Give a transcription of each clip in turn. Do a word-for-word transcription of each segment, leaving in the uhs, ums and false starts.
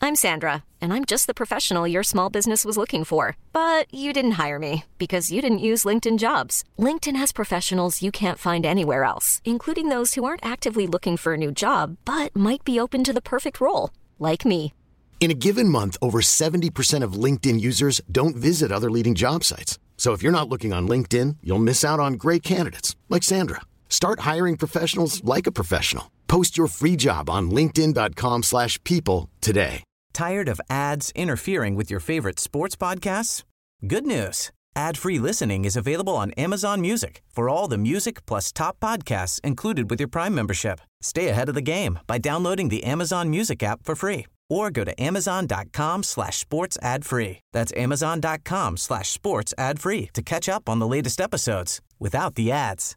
I'm Sandra, and I'm just the professional your small business was looking for. But you didn't hire me because you didn't use LinkedIn Jobs. LinkedIn has professionals you can't find anywhere else, including those who aren't actively looking for a new job, but might be open to the perfect role, like me. In a given month, over seventy percent of LinkedIn users don't visit other leading job sites. So if you're not looking on LinkedIn, you'll miss out on great candidates like Sandra. Start hiring professionals like a professional. Post your free job on linkedin.com slash people today. Tired of ads interfering with your favorite sports podcasts? Good news. Ad-free listening is available on Amazon Music for all the music plus top podcasts included with your Prime membership. Stay ahead of the game by downloading the Amazon Music app for free or go to amazon.com slash sports ad free. That's amazon.com slash sports ad free to catch up on the latest episodes without the ads.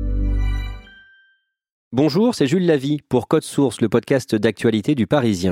Bonjour, c'est Jules Lavie pour Code Source, le podcast d'actualité du Parisien.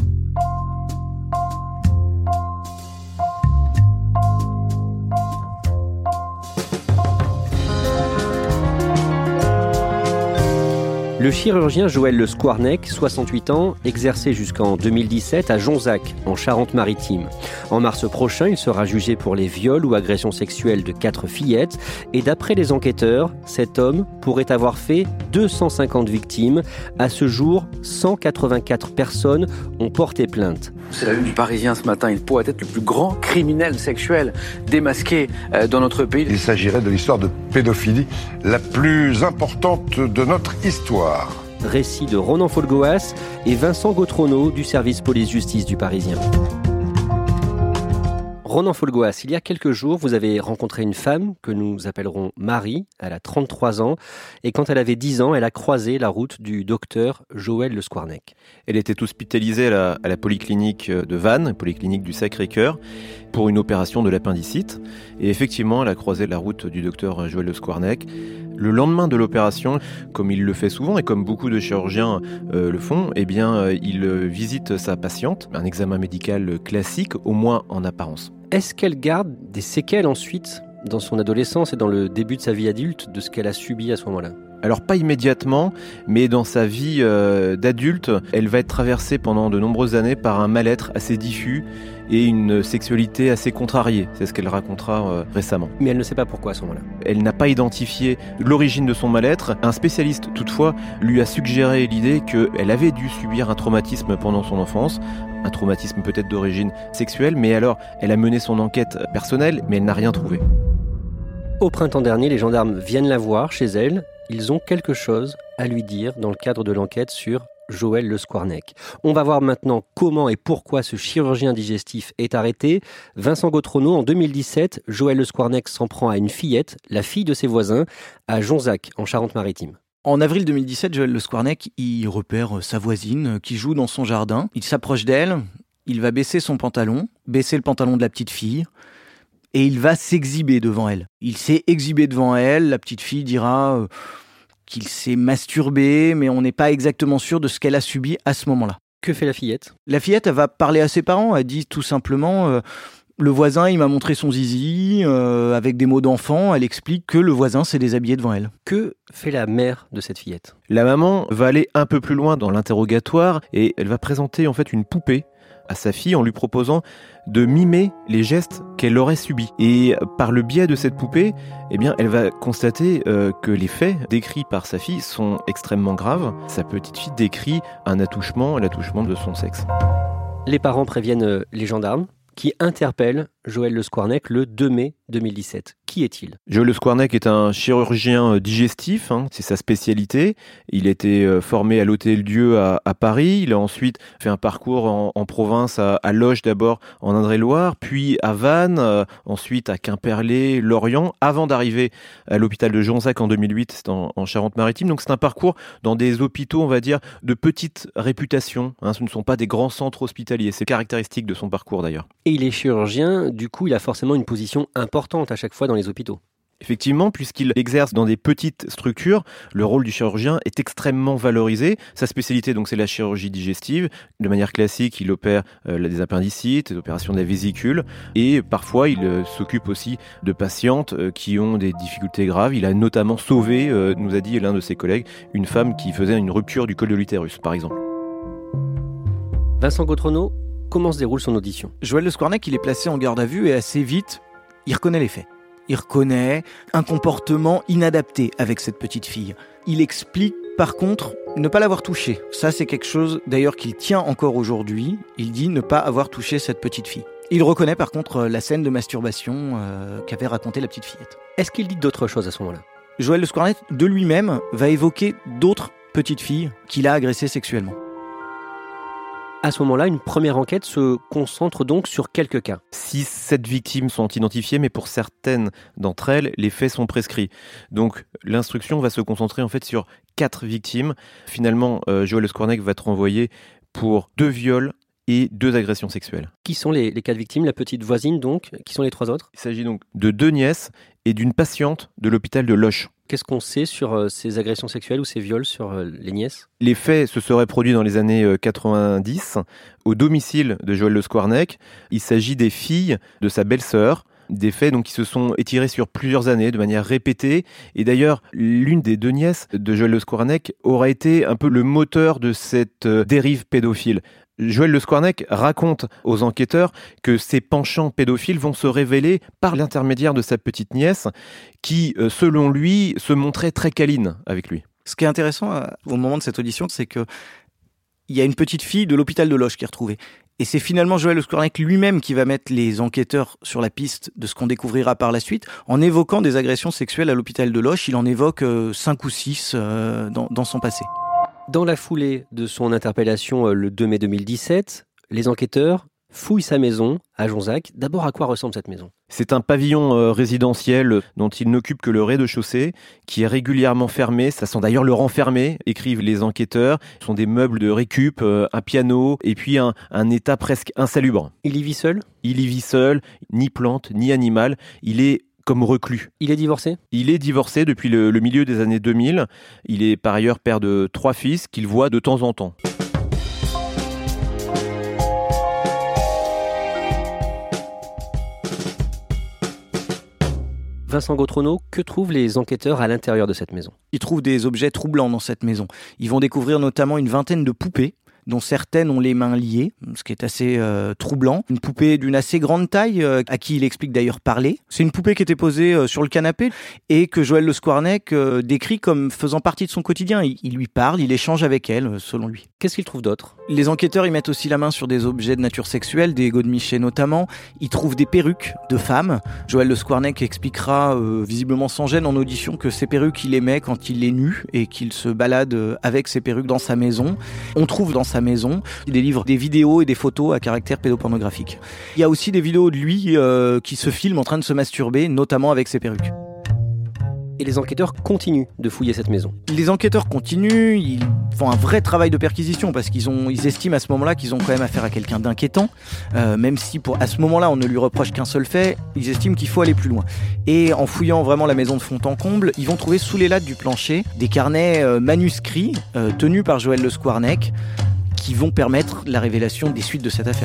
Le chirurgien Joël Le Squarnec, soixante-huit ans, exerçait jusqu'en deux mille dix-sept à Jonzac, en Charente-Maritime. En mars prochain, il sera jugé pour les viols ou agressions sexuelles de quatre fillettes. Et d'après les enquêteurs, cet homme pourrait avoir fait deux cent cinquante victimes. À ce jour, cent quatre-vingt-quatre personnes ont porté plainte. C'est la une du Parisien ce matin. Il pourrait être le plus grand criminel sexuel démasqué dans notre pays. Il s'agirait de l'histoire de pédophilie la plus importante de notre histoire. Récit de Ronan Folgoas et Vincent Gautrono du service police-justice du Parisien. Ronan Folgoas, il y a quelques jours, vous avez rencontré une femme que nous appellerons Marie. Elle a trente-trois ans et quand elle avait dix ans, elle a croisé la route du docteur Joël Le Squarnec. Elle était hospitalisée à la, à la polyclinique de Vannes, polyclinique du Sacré-Cœur, pour une opération de l'appendicite. Et effectivement, elle a croisé la route du docteur Joël Le Squarnec. Le lendemain de l'opération, comme il le fait souvent et comme beaucoup de chirurgiens euh, le font, eh bien, euh, il visite sa patiente, un examen médical classique, au moins en apparence. Est-ce qu'elle garde des séquelles ensuite, dans son adolescence et dans le début de sa vie adulte, de ce qu'elle a subi à ce moment-là ? Alors pas immédiatement, mais dans sa vie euh, d'adulte, elle va être traversée pendant de nombreuses années par un mal-être assez diffus et une sexualité assez contrariée. C'est ce qu'elle racontera euh, récemment. Mais elle ne sait pas pourquoi à ce moment-là. Elle n'a pas identifié l'origine de son mal-être. Un spécialiste, toutefois, lui a suggéré l'idée qu'elle avait dû subir un traumatisme pendant son enfance, un traumatisme peut-être d'origine sexuelle, mais alors elle a mené son enquête personnelle, mais elle n'a rien trouvé. Au printemps dernier, les gendarmes viennent la voir chez elle. Ils ont quelque chose à lui dire dans le cadre de l'enquête sur Joël Le Squarnec. On va voir maintenant comment et pourquoi ce chirurgien digestif est arrêté. Vincent Gautrono, en deux mille dix-sept, Joël Le Squarnec s'en prend à une fillette, la fille de ses voisins, à Jonzac, en Charente-Maritime. En avril deux mille dix-sept, Joël Le Squarnec, il repère sa voisine qui joue dans son jardin. Il s'approche d'elle, il va baisser son pantalon, baisser le pantalon de la petite fille, et il va s'exhiber devant elle. Il s'est exhibé devant elle, la petite fille dira euh, qu'il s'est masturbé, mais on n'est pas exactement sûr de ce qu'elle a subi à ce moment-là. Que fait la fillette ? La fillette, elle va parler à ses parents, elle dit tout simplement euh, « Le voisin, il m'a montré son zizi euh, », avec des mots d'enfant, elle explique que le voisin s'est déshabillé devant elle. Que fait la mère de cette fillette ? La maman va aller un peu plus loin dans l'interrogatoire et elle va présenter en fait une poupée à sa fille en lui proposant de mimer les gestes qu'elle aurait subis. Et par le biais de cette poupée, eh bien, elle va constater euh, que les faits décrits par sa fille sont extrêmement graves. Sa petite fille décrit un attouchement, l'attouchement de son sexe. Les parents préviennent les gendarmes qui interpellent Joël Le Squarnec le deux mai deux mille dix-sept. Qui est-il ? Joël Le Squarnec est un chirurgien digestif, hein, c'est sa spécialité. Il a été formé à l'Hôtel-Dieu à, à Paris. Il a ensuite fait un parcours en, en province, à, à Loches d'abord, en Indre-et-Loire, puis à Vannes, euh, ensuite à Quimperlé, Lorient, avant d'arriver à l'hôpital de Jonzac en deux mille huit, c'est en, en Charente-Maritime. Donc c'est un parcours dans des hôpitaux, on va dire, de petite réputation. Hein, ce ne sont pas des grands centres hospitaliers. C'est caractéristique de son parcours d'ailleurs. Et il est chirurgien, du coup il a forcément une position importante à chaque fois dans les hôpitaux. Effectivement, puisqu'il exerce dans des petites structures, le rôle du chirurgien est extrêmement valorisé. Sa spécialité, donc, c'est la chirurgie digestive. De manière classique, il opère euh, des appendicites, des opérations de la vésicule. Et parfois, il euh, s'occupe aussi de patientes euh, qui ont des difficultés graves. Il a notamment sauvé, euh, nous a dit l'un de ses collègues, une femme qui faisait une rupture du col de l'utérus, par exemple. Vincent Gautrono, Comment se déroule son audition ? Joël Le Squarnec, il est placé en garde à vue et assez vite, il reconnaît les faits. Il reconnaît un comportement inadapté avec cette petite fille. Il explique par contre ne pas l'avoir touchée. Ça, c'est quelque chose d'ailleurs qu'il tient encore aujourd'hui. Il dit ne pas avoir touché cette petite fille. Il reconnaît par contre la scène de masturbation euh, qu'avait racontée la petite fillette. Est-ce qu'il dit d'autres choses à ce moment-là ? Joël Le Squarnec, de lui-même, va évoquer d'autres petites filles qu'il a agressées sexuellement. À ce moment-là, une première enquête se concentre donc sur quelques cas. six sept victimes sont identifiées, mais pour certaines d'entre elles, les faits sont prescrits. Donc l'instruction va se concentrer en fait sur quatre victimes. Finalement, euh, Joël Le Squarnec va être renvoyé pour deux viols et deux agressions sexuelles. Qui sont les, les quatre victimes ? La petite voisine donc, qui sont les trois autres ? Il s'agit donc de deux nièces et d'une patiente de l'hôpital de Loches. Qu'est-ce qu'on sait sur euh, ces agressions sexuelles ou ces viols sur euh, les nièces ? Les faits se seraient produits dans les années euh, quatre-vingt-dix au domicile de Joël Le Squarnec. Il s'agit des filles de sa belle-sœur. Des faits donc, qui se sont étirés sur plusieurs années de manière répétée. Et d'ailleurs, l'une des deux nièces de Joël Le Squarnec aura été un peu le moteur de cette euh, dérive pédophile. Joël Le Squarnec raconte aux enquêteurs que ses penchants pédophiles vont se révéler par l'intermédiaire de sa petite nièce qui, selon lui, se montrait très câline avec lui. Ce qui est intéressant au moment de cette audition, c'est qu'il y a une petite fille de l'hôpital de Loches qui est retrouvée. Et c'est finalement Joël Le Squarnec lui-même qui va mettre les enquêteurs sur la piste de ce qu'on découvrira par la suite. En évoquant des agressions sexuelles à l'hôpital de Loches, il en évoque cinq ou six dans, dans son passé. Dans la foulée de son interpellation le deux mai deux mille dix-sept, les enquêteurs fouillent sa maison à Jonzac. D'abord, à quoi ressemble cette maison ? C'est un pavillon euh, résidentiel dont il n'occupe que le rez-de-chaussée, qui est régulièrement fermé. Ça sent d'ailleurs le renfermer, écrivent les enquêteurs. Ce sont des meubles de récup, euh, un piano et puis un, un état presque insalubre. Il y vit seul ? Il y vit seul, ni plante, ni animal. Il est comme reclus. Il est divorcé ? Il est divorcé depuis le, le milieu des années deux mille. Il est par ailleurs père de trois fils qu'il voit de temps en temps. Vincent Gautrono, que trouvent les enquêteurs à l'intérieur de cette maison ? Ils trouvent des objets troublants dans cette maison. Ils vont découvrir notamment une vingtaine de poupées, dont certaines ont les mains liées, ce qui est assez euh, troublant. Une poupée d'une assez grande taille, euh, à qui il explique d'ailleurs parler. C'est une poupée qui était posée euh, sur le canapé et que Joël Le Squarnec euh, décrit comme faisant partie de son quotidien. Il, il lui parle, il échange avec elle, euh, selon lui. Qu'est-ce qu'il trouve d'autre ? Les enquêteurs y mettent aussi la main sur des objets de nature sexuelle, des godemichés notamment. Ils trouvent des perruques de femmes. Joël Le Squarnec expliquera, euh, visiblement sans gêne en audition, que ces perruques, il les met quand il est nu et qu'il se balade avec ces perruques dans sa maison. On trouve dans sa maison des livres, des vidéos et des photos à caractère pédopornographique. Il y a aussi des vidéos de lui euh, qui se filme en train de se masturber, notamment avec ses perruques. Et les enquêteurs continuent de fouiller cette maison. Les enquêteurs continuent, ils font un vrai travail de perquisition parce qu'ils ont, ils estiment à ce moment-là qu'ils ont quand même affaire à quelqu'un d'inquiétant, euh, même si pour, à ce moment-là on ne lui reproche qu'un seul fait, ils estiment qu'il faut aller plus loin. Et en fouillant vraiment la maison de fond en comble, ils vont trouver sous les lattes du plancher des carnets euh, manuscrits euh, tenus par Joël Le Squarnec qui vont permettre la révélation des suites de cette affaire.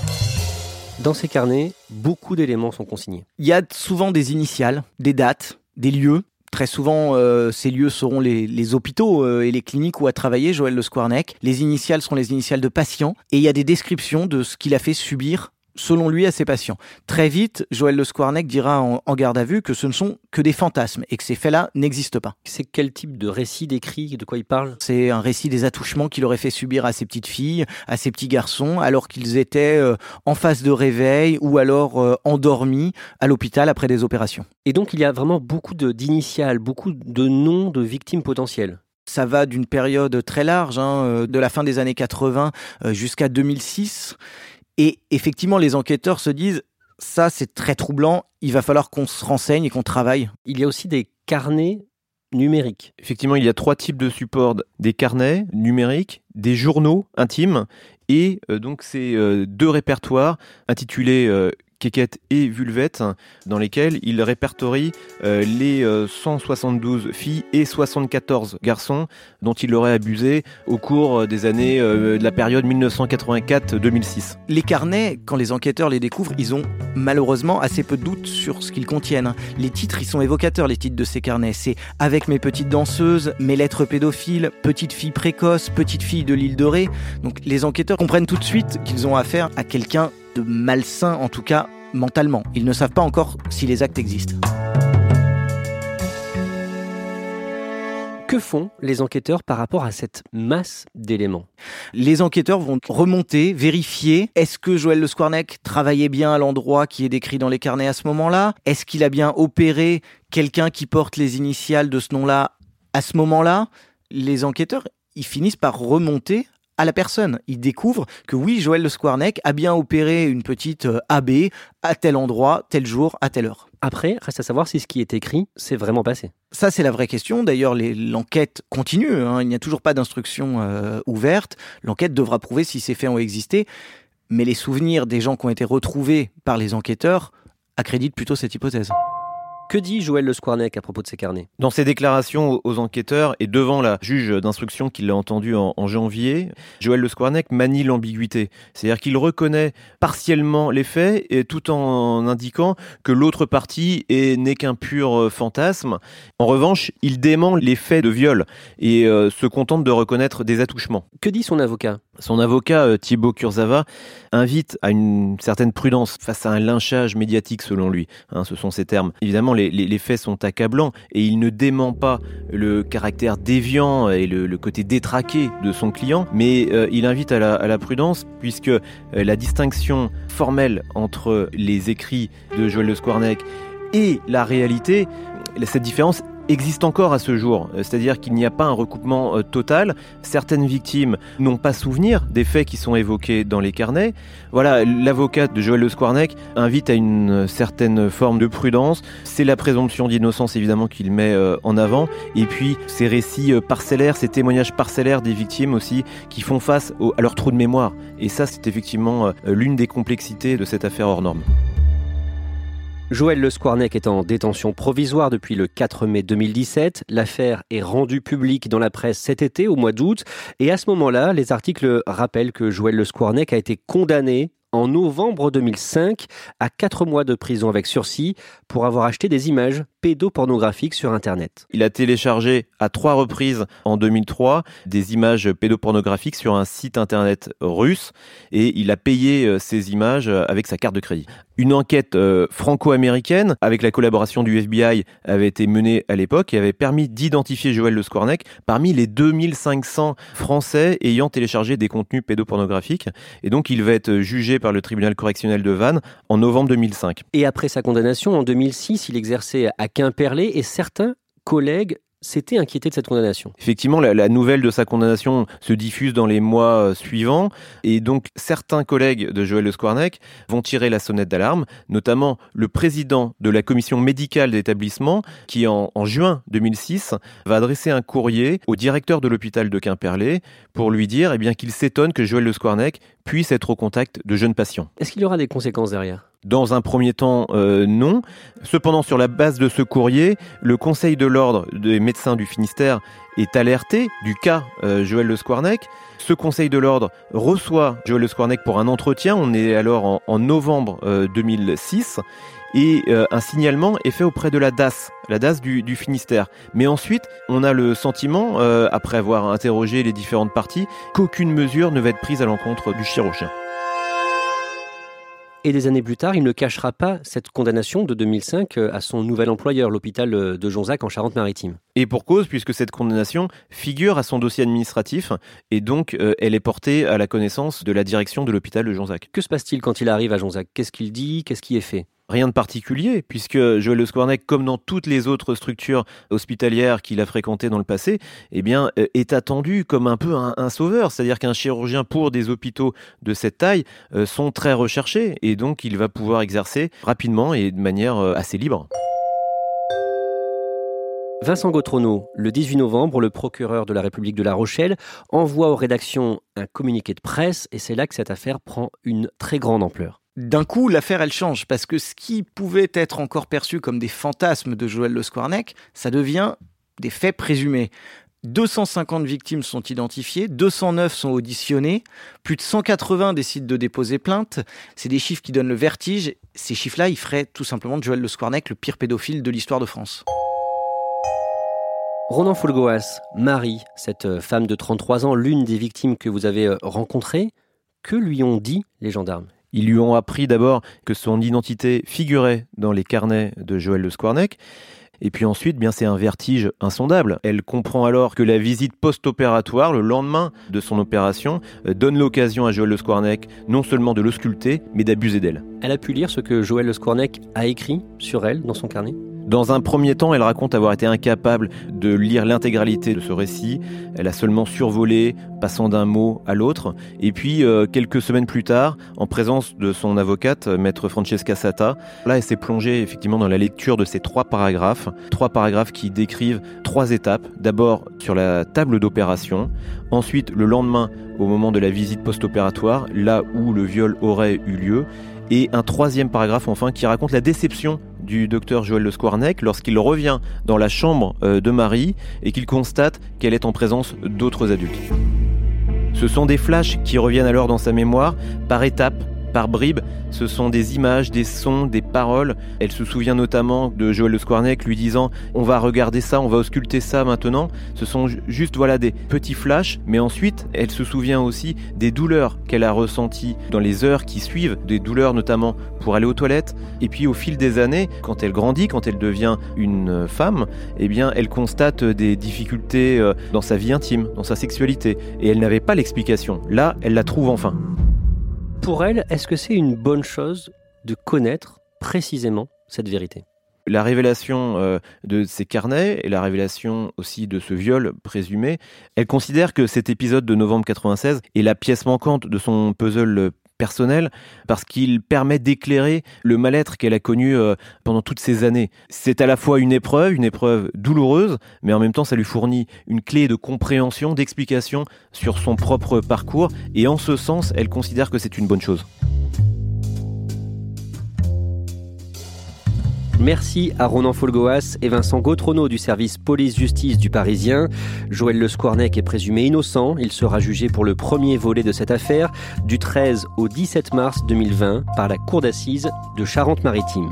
Dans ces carnets, beaucoup d'éléments sont consignés. Il y a souvent des initiales, des dates, des lieux. Très souvent, euh, ces lieux seront les, les hôpitaux euh, et les cliniques où a travaillé Joël Le Squarnec. Les initiales sont les initiales de patients et il y a des descriptions de ce qu'il a fait subir selon lui à ses patients. Très vite, Joël Le Squarnec dira en, en garde à vue que ce ne sont que des fantasmes et que ces faits-là n'existent pas. C'est quel type de récit décrit ? De quoi il parle ? C'est un récit des attouchements qu'il aurait fait subir à ses petites filles, à ses petits garçons, alors qu'ils étaient euh, en phase de réveil ou alors euh, endormis à l'hôpital après des opérations. Et donc il y a vraiment beaucoup de, d'initiales, beaucoup de noms de victimes potentielles. Ça va d'une période très large, hein, de la fin des années quatre-vingts euh, jusqu'à deux mille six. Et effectivement, les enquêteurs se disent « ça, c'est très troublant, il va falloir qu'on se renseigne et qu'on travaille ». Il y a aussi des carnets numériques. Effectivement, il y a trois types de supports. Des carnets numériques, des journaux intimes et euh, donc ces euh, deux répertoires intitulés euh, Quéquette et Vulvette, dans lesquels il répertorie euh, les euh, cent soixante-douze filles et soixante-quatorze garçons dont il aurait abusé au cours des années euh, de la période dix-neuf cent quatre-vingt-quatre à deux mille six. Les carnets, quand les enquêteurs les découvrent, ils ont malheureusement assez peu de doutes sur ce qu'ils contiennent. Les titres, ils sont évocateurs, les titres de ces carnets. C'est « Avec mes petites danseuses »,« Mes lettres pédophiles »,« Petite fille précoce »,« Petite fille de l'île de Ré ». Donc les enquêteurs comprennent tout de suite qu'ils ont affaire à quelqu'un de malsain, en tout cas mentalement. Ils ne savent pas encore si les actes existent. Que font les enquêteurs par rapport à cette masse d'éléments ? Les enquêteurs vont remonter, vérifier, est-ce que Joël Le Squarnec travaillait bien à l'endroit qui est décrit dans les carnets à ce moment-là ? Est-ce qu'il a bien opéré quelqu'un qui porte les initiales de ce nom-là à ce moment-là ? Les enquêteurs, ils finissent par remonter à la personne. Ils découvrent que oui, Joël Le Squarnec a bien opéré une petite A B à tel endroit, tel jour, à telle heure. Après, reste à savoir si ce qui est écrit s'est vraiment passé. Ça, c'est la vraie question. D'ailleurs, les, l'enquête continue. Hein. Il n'y a toujours pas d'instruction euh, ouverte. L'enquête devra prouver si ces faits ont existé. Mais les souvenirs des gens qui ont été retrouvés par les enquêteurs accréditent plutôt cette hypothèse. Que dit Joël Le Squarnec à propos de ces carnets ? Dans ses déclarations aux enquêteurs et devant la juge d'instruction qui l'a entendu en, en janvier, Joël Le Squarnec manie l'ambiguïté. C'est-à-dire qu'il reconnaît partiellement les faits et tout en indiquant que l'autre partie est, n'est qu'un pur fantasme. En revanche, il dément les faits de viol et euh, se contente de reconnaître des attouchements. Que dit son avocat ? Son avocat, euh, Thibaut Kurzava, invite à une certaine prudence face à un lynchage médiatique selon lui. Hein, ce sont ses termes. Évidemment, les, les, les faits sont accablants et il ne dément pas le caractère déviant et le, le côté détraqué de son client, mais euh, il invite à la, à la prudence puisque euh, la distinction formelle entre les écrits de Joël Le Squarnec et la réalité, cette différence existe encore à ce jour, c'est-à-dire qu'il n'y a pas un recoupement euh, total. Certaines victimes n'ont pas souvenir des faits qui sont évoqués dans les carnets. Voilà, l'avocat de Joël Le Squarnec invite à une certaine forme de prudence. C'est la présomption d'innocence évidemment qu'il met euh, en avant, et puis ces récits euh, parcellaires, ces témoignages parcellaires des victimes aussi, qui font face au, à leur trou de mémoire. Et ça, c'est effectivement euh, l'une des complexités de cette affaire hors norme. Joël Le Squarnec est en détention provisoire depuis le quatre mai deux mille dix-sept. L'affaire est rendue publique dans la presse cet été, au mois d'août. Et à ce moment-là, les articles rappellent que Joël Le Squarnec a été condamné en novembre deux mille cinq à quatre mois de prison avec sursis pour avoir acheté des images pédopornographiques sur Internet. Il a téléchargé à trois reprises en deux mille trois des images pédopornographiques sur un site Internet russe et il a payé ces images avec sa carte de crédit. Une enquête euh, franco-américaine avec la collaboration du F B I avait été menée à l'époque et avait permis d'identifier Joël Le Squarnec parmi les deux mille cinq cents Français ayant téléchargé des contenus pédopornographiques. Et donc il va être jugé par le tribunal correctionnel de Vannes en novembre deux mille cinq. Et après sa condamnation en deux mille six, il exerçait à Quimperlé et certains collègues s'étaient inquiétés de cette condamnation. Effectivement, la, la nouvelle de sa condamnation se diffuse dans les mois suivants et donc certains collègues de Joël Le Squarnec vont tirer la sonnette d'alarme, notamment le président de la commission médicale d'établissement qui en, en juin deux mille six va adresser un courrier au directeur de l'hôpital de Quimperlé pour lui dire eh bien, qu'il s'étonne que Joël Le Squarnec puisse être au contact de jeunes patients. Est-ce qu'il y aura des conséquences derrière ? Dans un premier temps, euh, non. Cependant, sur la base de ce courrier, le Conseil de l'Ordre des médecins du Finistère est alerté du cas euh, Joël Le Squarnec. Ce Conseil de l'Ordre reçoit Joël Le Squarnec pour un entretien. On est alors en, en novembre euh, deux mille six. Et euh, un signalement est fait auprès de la D A S, la D A S du, du Finistère. Mais ensuite, on a le sentiment, euh, après avoir interrogé les différentes parties, qu'aucune mesure ne va être prise à l'encontre du chirurgien. Et des années plus tard, il ne cachera pas cette condamnation de deux mille cinq à son nouvel employeur, l'hôpital de Jonzac en Charente-Maritime. Et pour cause, puisque cette condamnation figure à son dossier administratif et donc euh, elle est portée à la connaissance de la direction de l'hôpital de Jonzac. Que se passe-t-il quand il arrive à Jonzac ? Qu'est-ce qu'il dit ? Qu'est-ce qui est fait ? Rien de particulier, puisque Joël Le Squarnec, comme dans toutes les autres structures hospitalières qu'il a fréquentées dans le passé, eh bien, est attendu comme un peu un, un sauveur. C'est-à-dire qu'un chirurgien pour des hôpitaux de cette taille euh, sont très recherchés et donc il va pouvoir exercer rapidement et de manière euh, assez libre. Vincent Gautrono, le dix-huit novembre, le procureur de la République de La Rochelle envoie aux rédactions un communiqué de presse et c'est là que cette affaire prend une très grande ampleur. d'un coup, l'affaire, elle change, parce que ce qui pouvait être encore perçu comme des fantasmes de Joël Le Squarnec, ça devient des faits présumés. deux cent cinquante victimes sont identifiées, deux cent neuf sont auditionnées, plus de cent quatre-vingts décident de déposer plainte. C'est des chiffres qui donnent le vertige. Ces chiffres-là, ils feraient tout simplement de Joël Le Squarnec le pire pédophile de l'histoire de France. Ronan Folgoas, Marie, cette femme de trente-trois ans, l'une des victimes que vous avez rencontrées, que lui ont dit les gendarmes ? Ils lui ont appris d'abord que son identité figurait dans les carnets de Joël Le Squarnec. Et puis ensuite, bien, c'est un vertige insondable. Elle comprend alors que la visite post-opératoire, le lendemain de son opération, donne l'occasion à Joël Le Squarnec non seulement de l'ausculter, mais d'abuser d'elle. Elle a pu lire ce que Joël Le Squarnec a écrit sur elle dans son carnet ? Dans un premier temps, elle raconte avoir été incapable de lire l'intégralité de ce récit. Elle a seulement survolé, passant d'un mot à l'autre. Et puis, euh, quelques semaines plus tard, en présence de son avocate, maître Francesca Satta, là, elle s'est plongée effectivement dans la lecture de ces trois paragraphes. Trois paragraphes qui décrivent trois étapes. D'abord, sur la table d'opération. Ensuite, le lendemain, au moment de la visite post-opératoire, là où le viol aurait eu lieu. Et un troisième paragraphe, enfin, qui raconte la déception du docteur Joël Le Squarnec lorsqu'il revient dans la chambre de Marie et qu'il constate qu'elle est en présence d'autres adultes. Ce sont des flashs qui reviennent alors dans sa mémoire par étapes, par bribes. Ce sont des images, des sons, des paroles. Elle se souvient notamment de Joël Le Squarnec lui disant « On va regarder ça, on va ausculter ça maintenant ». Ce sont juste voilà, des petits flashs, mais ensuite, elle se souvient aussi des douleurs qu'elle a ressenties dans les heures qui suivent, des douleurs notamment pour aller aux toilettes. Et puis au fil des années, quand elle grandit, quand elle devient une femme, eh bien, elle constate des difficultés dans sa vie intime, dans sa sexualité. Et elle n'avait pas l'explication. Là, elle la trouve enfin. Pour elle, est-ce que c'est une bonne chose de connaître précisément cette vérité ? La révélation euh, de ces carnets et la révélation aussi de ce viol présumé, elle considère que cet épisode de novembre quatre-vingt-seize est la pièce manquante de son puzzle personnel parce qu'il permet d'éclairer le mal-être qu'elle a connu euh, pendant toutes ces années. C'est à la fois une épreuve, une épreuve douloureuse, mais en même temps ça lui fournit une clé de compréhension, d'explication sur son propre parcours et en ce sens, elle considère que c'est une bonne chose. Merci à Ronan Folgoas et Vincent Gautronot du service police-justice du Parisien. Joël Le Squarnec est présumé innocent. Il sera jugé pour le premier volet de cette affaire du treize au dix-sept mars deux mille vingt par la cour d'assises de Charente-Maritime.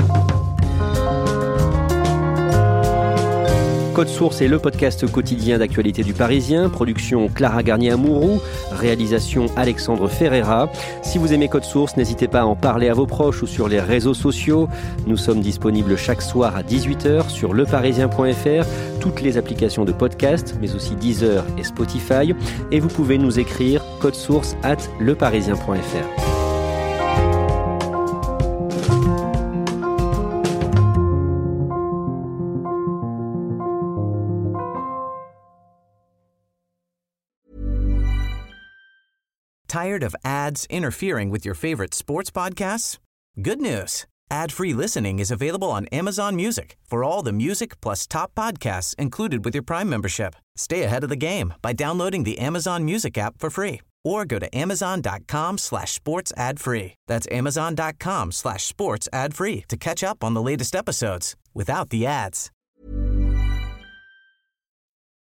Code Source est le podcast quotidien d'actualité du Parisien. Production Clara Garnier-Amouroux. Réalisation Alexandre Ferreira. Si vous aimez Code Source, n'hésitez pas à en parler à vos proches ou sur les réseaux sociaux. Nous sommes disponibles chaque soir à dix-huit heures sur leparisien point f r, toutes les applications de podcast, mais aussi Deezer et Spotify. Et vous pouvez nous écrire codesource arobase leparisien point f r. Tired of ads interfering with your favorite sports podcasts? Good news. Ad-free listening is available on Amazon Music for all the music plus top podcasts included with your Prime membership. Stay ahead of the game by downloading the Amazon Music app for free or go to amazon.com slash sports ad free. That's amazon.com slash sports ad free to catch up on the latest episodes without the ads.